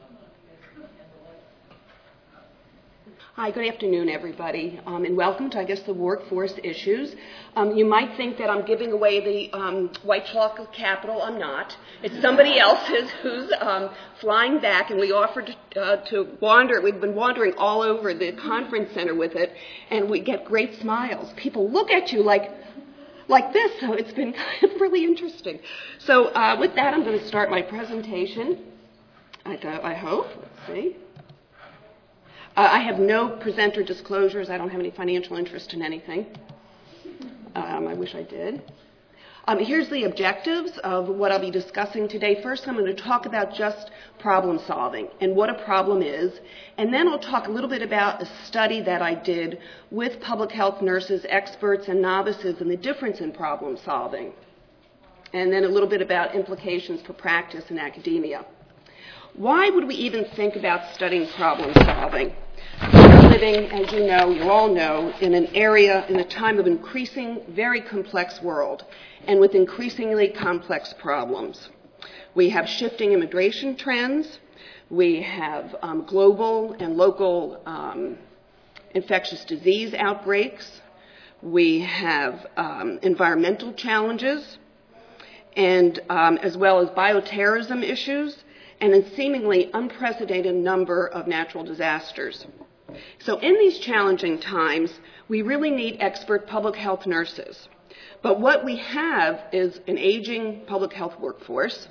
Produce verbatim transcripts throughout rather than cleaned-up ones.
Hi, good afternoon, everybody, um, and welcome to, I guess, the workforce issues. Um, you might think that I'm giving away the um, white chocolate capital. I'm not. It's somebody else's who's um, flying back, and we offered uh, to wander. We've been wandering all over the conference center with it, and we get great smiles. People look at you like, like this, so it's been kind of really interesting. So uh, with that, I'm going to start my presentation. I, th- I hope. Let's see. Uh, I have no presenter disclosures. I don't have any financial interest in anything. Um, I wish I did. Um, here's the objectives of what I'll be discussing today. First, I'm going to talk about just problem solving and what a problem is. And then I'll talk a little bit about a study that I did with public health nurses, experts, and novices and the difference in problem solving. And then a little bit about implications for practice in academia. Why would we even think about studying problem solving? We're living, as you know, you all know, in an area, in a time of increasing, very complex world, and with increasingly complex problems. We have shifting immigration trends. We have um, global and local um, infectious disease outbreaks. We have um, environmental challenges, and um, as well as bioterrorism issues, and a seemingly unprecedented number of natural disasters. So in these challenging times, we really need expert public health nurses. But what we have is an aging public health workforce.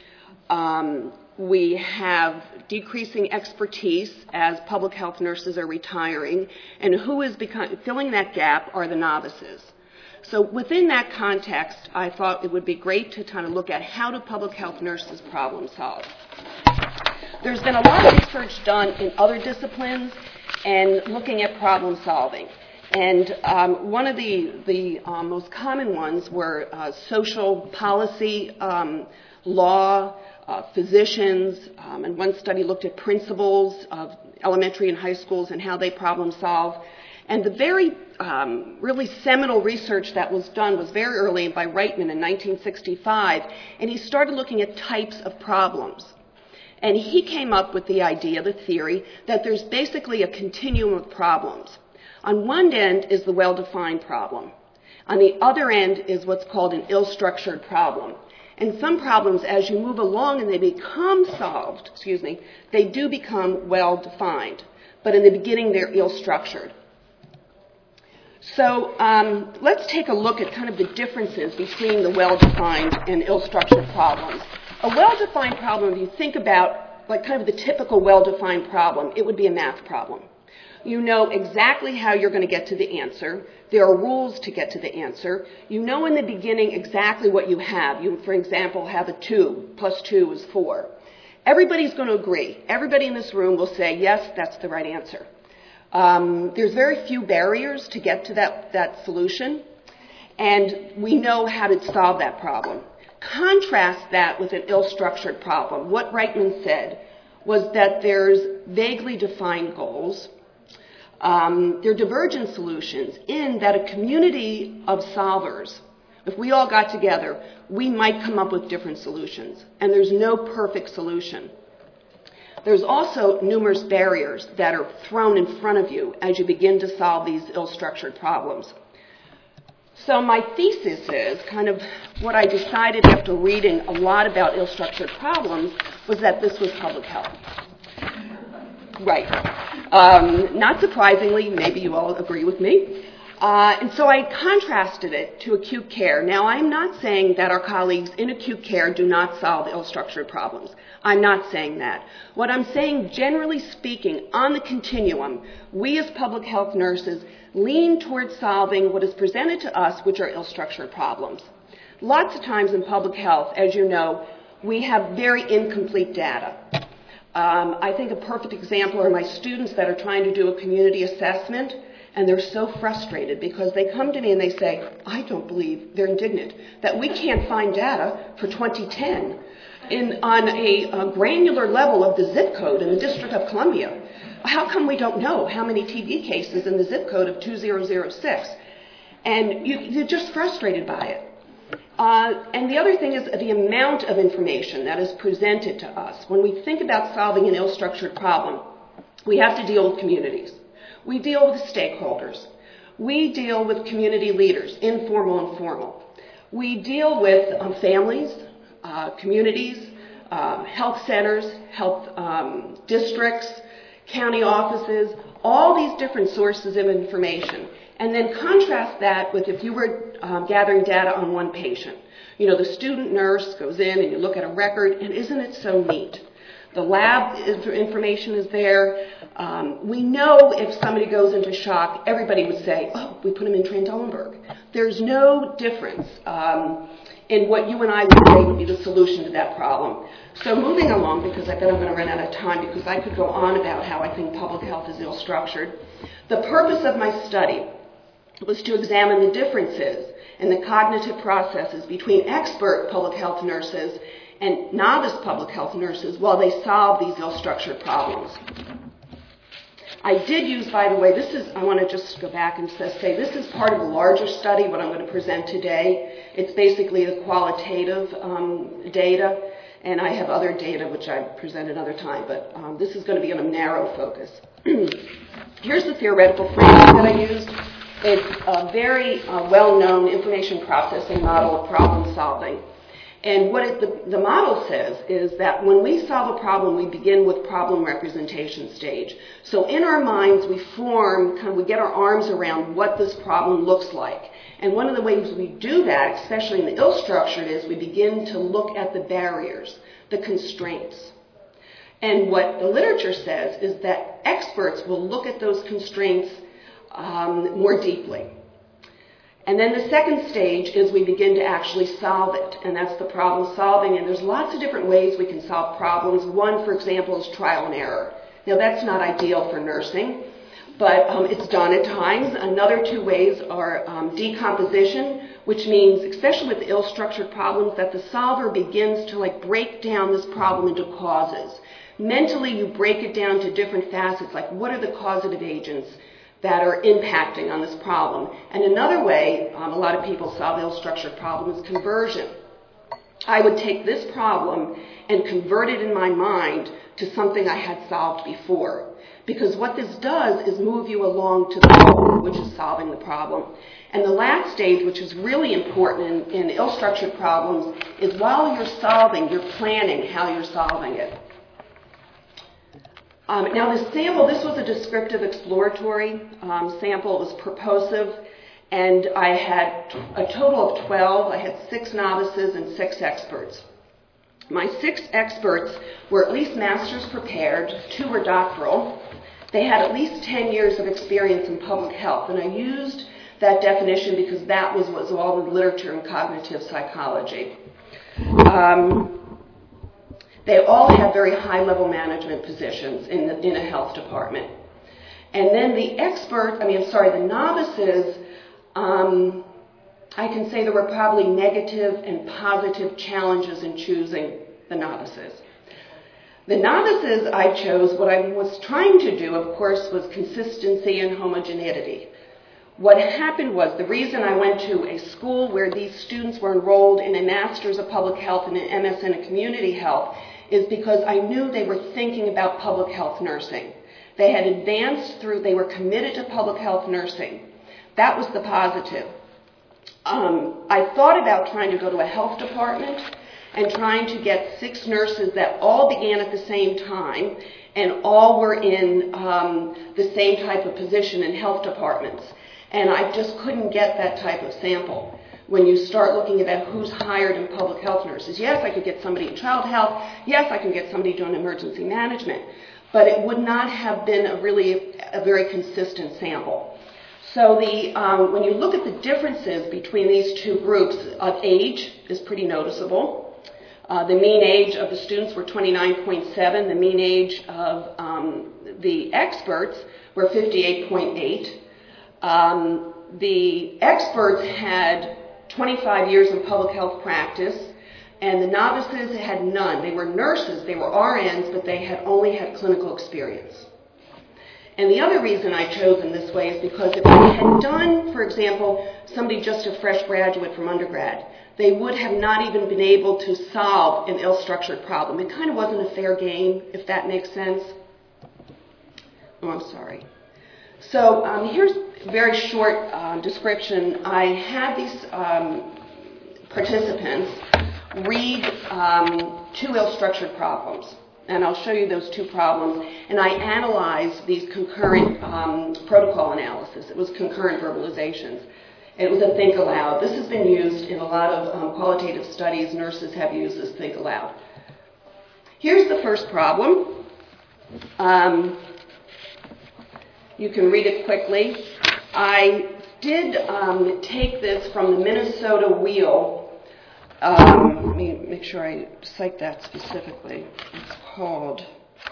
Um, we have decreasing expertise as public health nurses are retiring, and who is become, filling that gap are the novices. So within that context, I thought it would be great to kind of look at how do public health nurses problem solve. There's been a lot of research done in other disciplines and looking at problem solving. And um, one of the, the uh, most common ones were uh, social policy, um, law, uh, physicians, um, and one study looked at principals of elementary and high schools and how they problem solve. And the very um, really seminal research that was done was very early by Reitman in nineteen sixty-five, and he started looking at types of problems. And he came up with the idea, the theory, that there's basically a continuum of problems. On one end is the well-defined problem. On the other end is what's called an ill-structured problem. And some problems, as you move along and they become solved, excuse me, they do become well-defined. But in the beginning, they're ill-structured. So um, let's take a look at kind of the differences between the well-defined and ill-structured problems. A well-defined problem, if you think about like kind of the typical well-defined problem, it would be a math problem. You know exactly how you're going to get to the answer. There are rules to get to the answer. You know in the beginning exactly what you have. You, for example, have a two. Plus two is four. Everybody's going to agree. Everybody in this room will say, yes, that's the right answer. Um, there's very few barriers to get to that, that solution, and we know how to solve that problem. Contrast that with an ill-structured problem. What Reitman said was that there's vaguely defined goals. Um, there are divergent solutions in that a community of solvers, if we all got together, we might come up with different solutions, and there's no perfect solution. There's also numerous barriers that are thrown in front of you as you begin to solve these ill-structured problems. So my thesis is, kind of what I decided after reading a lot about ill-structured problems, was that this was public health. Right. Um, not surprisingly, maybe you all agree with me. Uh, and so I contrasted it to acute care. Now, I'm not saying that our colleagues in acute care do not solve ill-structured problems. I'm not saying that. What I'm saying, generally speaking, on the continuum, we as public health nurses lean towards solving what is presented to us, which are ill-structured problems. Lots of times in public health, as you know, we have very incomplete data. Um, I think a perfect example are my students that are trying to do a community assessment, and they're so frustrated because they come to me and they say, I don't believe, they're indignant, that we can't find data for twenty ten in, on a, a granular level of the zip code in the District of Columbia. How come we don't know how many T B cases in the zip code of two thousand six? And you, you're just frustrated by it. Uh, and the other thing is the amount of information that is presented to us. When we think about solving an ill-structured problem, we have to deal with communities. We deal with stakeholders. We deal with community leaders, informal and formal. We deal with um, families, uh, communities, uh, health centers, health um, districts, county offices, all these different sources of information. And then contrast that with if you were um, gathering data on one patient. You know, the student nurse goes in and you look at a record, and isn't it so neat? The lab information is there. Um, we know if somebody goes into shock, everybody would say, oh, we put them in Trendelenburg. There's no difference um, in what you and I would say would be the solution to that problem. So moving along, because I bet I'm going to run out of time, because I could go on about how I think public health is ill-structured. The purpose of my study was to examine the differences in the cognitive processes between expert public health nurses and novice public health nurses while they solve these ill-structured problems. I did use, by the way, this is, I want to just go back and say, this is part of a larger study, what I'm going to present today. It's basically the qualitative um, data, and I have other data which I present another time, but um, this is going to be on a narrow focus. Here's the theoretical framework that I used. It's a very uh, well-known information processing model of problem solving. And what it, the, the model says is that when we solve a problem, we begin with problem representation stage. So in our minds, we form, kind of, we get our arms around what this problem looks like. And one of the ways we do that, especially in the ill-structured, is we begin to look at the barriers, the constraints. And what the literature says is that experts will look at those constraints um, more deeply. And then the second stage is we begin to actually solve it, and that's the problem solving. And there's lots of different ways we can solve problems. One, for example, is trial and error. Now, that's not ideal for nursing, but um, it's done at times. Another two ways are um, decomposition, which means, especially with ill-structured problems, that the solver begins to like break down this problem into causes. Mentally, you break it down to different facets, like what are the causative agents that are impacting on this problem. And another way um, a lot of people solve ill-structured problems is conversion. I would take this problem and convert it in my mind to something I had solved before. Because what this does is move you along to the goal, which is solving the problem. And the last stage, which is really important in, in ill-structured problems, is while you're solving, you're planning how you're solving it. Um, now the sample, this was a descriptive exploratory um, sample. It was purposive, and I had t- a total of twelve. I had six novices and six experts. My six experts were at least master's prepared, two were doctoral. They had at least ten years of experience in public health, and I used that definition because that was what was all the literature in cognitive psychology. Um, They all have very high-level management positions in, the, in a health department. And then the expert, I mean, I'm sorry, the novices, um, I can say there were probably negative and positive challenges in choosing the novices. The novices I chose, what I was trying to do, of course, was consistency and homogeneity. What happened was, the reason I went to a school where these students were enrolled in a Master's of Public Health and an M S in Community Health is because I knew they were thinking about public health nursing. They had advanced through, they were committed to public health nursing. That was the positive. Um, I thought about trying to go to a health department and trying to get six nurses that all began at the same time and all were in um, the same type of position in health departments. And I just couldn't get that type of sample. When you start looking at who's hired in public health nurses, yes, I could get somebody in child health. Yes, I can get somebody doing emergency management. But it would not have been a really a very consistent sample. So the um, when you look at the differences between these two groups, of age is pretty noticeable. Uh, the mean age of the students were twenty-nine point seven. The mean age of um, the experts were fifty-eight point eight. Um, the experts had twenty-five years in public health practice, and the novices had none. They were nurses, they were R Ns, but they had only had clinical experience. And the other reason I chose in this way is because if I had done, for example, somebody just a fresh graduate from undergrad, they would have not even been able to solve an ill-structured problem. It kind of wasn't a fair game, if that makes sense. Oh, I'm sorry. So um, here's a very short uh, description. I had these um, participants read um, two ill-structured problems. And I'll show you those two problems. And I analyzed these concurrent um, protocol analysis. It was concurrent verbalizations. It was a think aloud. This has been used in a lot of um, qualitative studies. Nurses have used this think aloud. Here's the first problem. Um, you can read it quickly. I did um, take this from the Minnesota Wheel. Um, let me make sure I cite that specifically. It's called.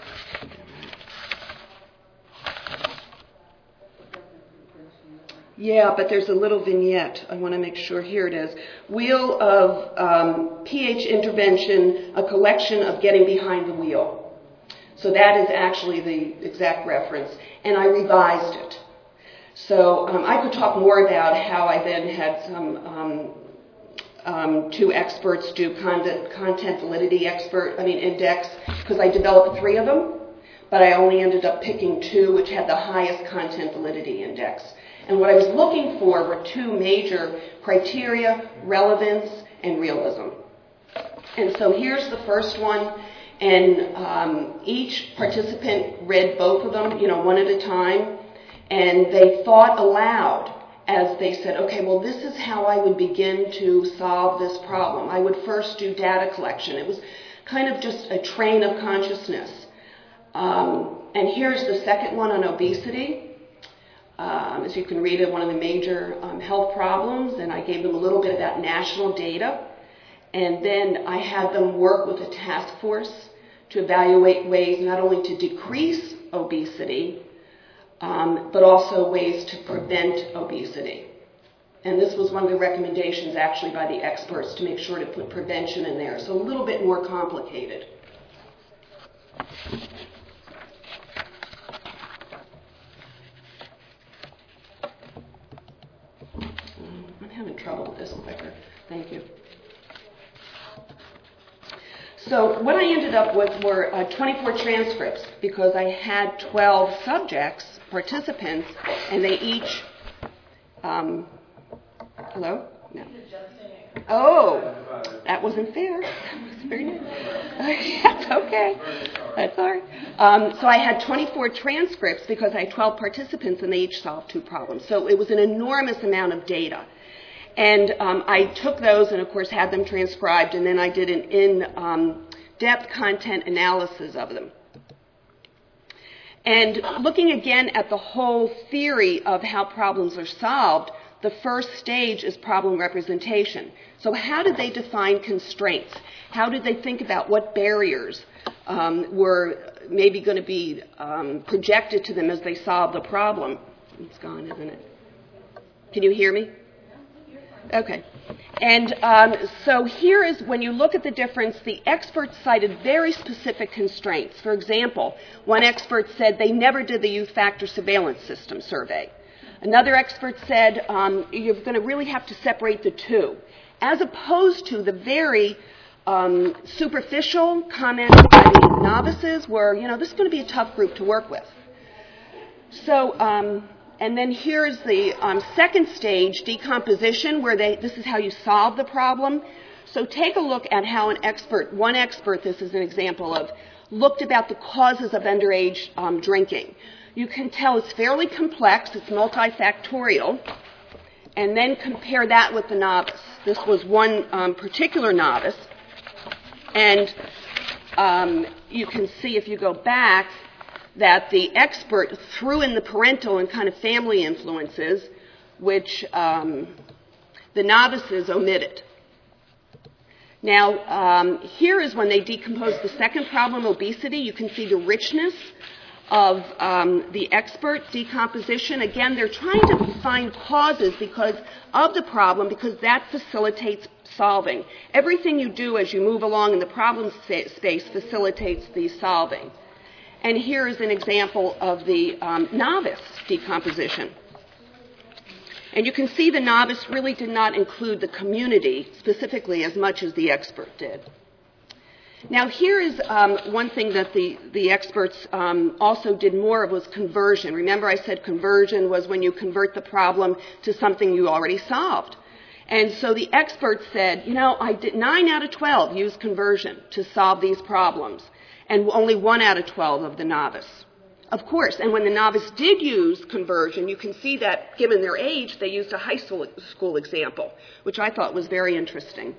Yeah, but there's a little vignette. I want to make sure. Here it is. Wheel of um, P H Intervention, a collection of getting behind the wheel. So that is actually the exact reference. And I revised it. So um, I could talk more about how I then had some um, um, two experts do content, content validity expert, I mean index, because I developed three of them, but I only ended up picking two which had the highest content validity index. And what I was looking for were two major criteria, relevance and realism. And so here's the first one, and um, each participant read both of them, you know, one at a time, and they thought aloud as they said, okay, well, this is how I would begin to solve this problem. I would first do data collection. It was kind of just a train of consciousness. Um, and here's the second one on obesity. Um, as you can read it, one of the major um, health problems, and I gave them a little bit of that national data. And then I had them work with a task force to evaluate ways not only to decrease obesity, um, but also ways to prevent obesity. And this was one of the recommendations actually by the experts, to make sure to put prevention in there. So a little bit more complicated. I'm having trouble with this clicker. Thank you. So what I ended up with were uh, twenty-four transcripts, because I had twelve subjects, participants, and they each, um, hello? No. Oh, that wasn't fair. That was very nice. That's okay. That's all right. Um, so I had twenty-four transcripts because I had twelve participants and they each solved two problems. So it was an enormous amount of data. And um, I took those and, of course, had them transcribed, and then I did an in-depth um, content analysis of them. And looking again at the whole theory of how problems are solved, the first stage is problem representation. So how did they define constraints? How did they think about what barriers um, were maybe going to be um, projected to them as they solved the problem? It's gone, isn't it? Can you hear me? Okay. And um, so here is, when you look at the difference, the experts cited very specific constraints. For example, one expert said they never did the youth factor surveillance system survey. Another expert said um, you're going to really have to separate the two, as opposed to the very um, superficial comments by the novices where, you know, this is going to be a tough group to work with. So, um, and then here's the um, second stage, decomposition, where they, this is how you solve the problem. So take a look at how an expert, one expert, this is an example of, looked about the causes of underage um, drinking. You can tell it's fairly complex, it's multifactorial, and then compare that with the novice. This was one um, particular novice, and um, you can see if you go back that the expert threw in the parental and kind of family influences, which um, the novices omitted. Now, um, here is when they decomposed the second problem, obesity. You can see the richness of um, the expert decomposition. Again, they're trying to find causes because of the problem, because that facilitates solving. Everything you do as you move along in the problem space facilitates the solving. And here is an example of the um, novice decomposition. And you can see the novice really did not include the community specifically as much as the expert did. Now, here is um, one thing that the, the experts um, also did more of was conversion. Remember I said conversion was when you convert the problem to something you already solved. And so the experts said, you know, I did nine out of twelve use conversion to solve these problems, and only one out of twelve of the novice. Of course, and when the novice did use conversion, you can see that given their age, they used a high school, school example, which I thought was very interesting.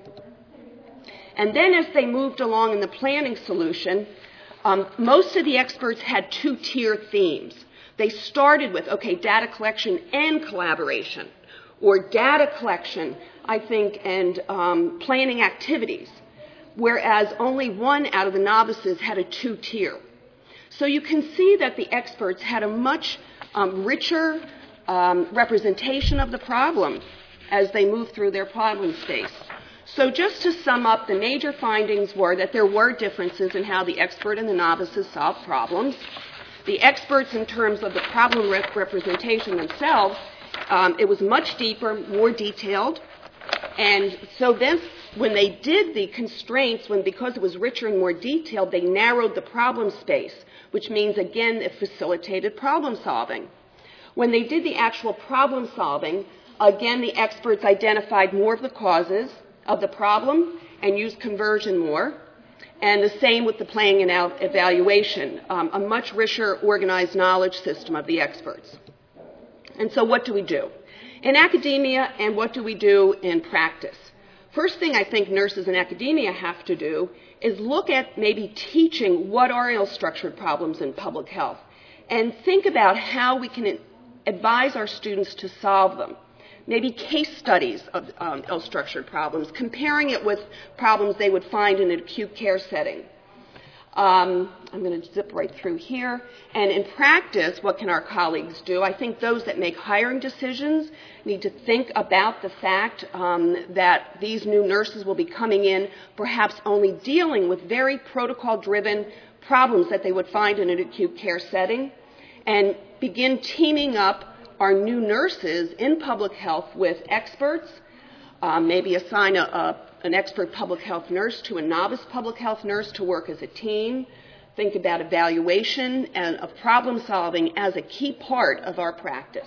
And then as they moved along in the planning solution, um, most of the experts had two-tier themes. They started with, okay, data collection and collaboration, or data collection, I think, and um, planning activities, whereas only one out of the novices had a two-tier. So you can see that the experts had a much um, richer um, representation of the problem as they moved through their problem space. So just to sum up, the major findings were that there were differences in how the expert and the novices solved problems. The experts, in terms of the problem rep- representation themselves, um, it was much deeper, more detailed. And so this, when they did the constraints, when because it was richer and more detailed, they narrowed the problem space, which means, again, it facilitated problem solving. When they did the actual problem solving, again, the experts identified more of the causes of the problem and used conversion more. And the same with the planning and evaluation, um, a much richer organized knowledge system of the experts. And so what do we do in academia, and what do we do in practice? First thing I think nurses in academia have to do is look at maybe teaching what are ill-structured problems in public health and think about how we can advise our students to solve them. Maybe case studies of um, ill-structured problems, comparing it with problems they would find in an acute care setting. Um, I'm going to zip right through here. And in practice, what can our colleagues do? I think those that make hiring decisions need to think about the fact um, that these new nurses will be coming in perhaps only dealing with very protocol-driven problems that they would find in an acute care setting, and begin teaming up our new nurses in public health with experts, um, maybe assign a, a, an expert public health nurse to a novice public health nurse to work as a team. Think about evaluation and of problem solving as a key part of our practice.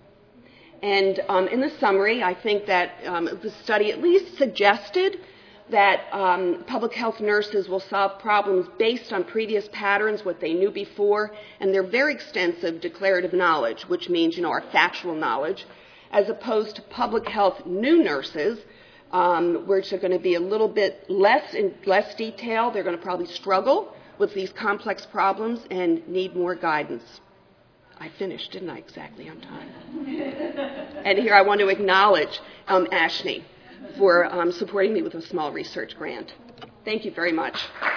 And um, in the summary, I think that um, the study at least suggested that um, public health nurses will solve problems based on previous patterns, what they knew before, and their very extensive declarative knowledge, which means, you know, our factual knowledge, as opposed to public health new nurses, um, which are going to be a little bit less in less detail. They're going to probably struggle with these complex problems and need more guidance. I finished, didn't I, exactly on time? And here I want to acknowledge um, Ashley for um, supporting me with a small research grant. Thank you very much.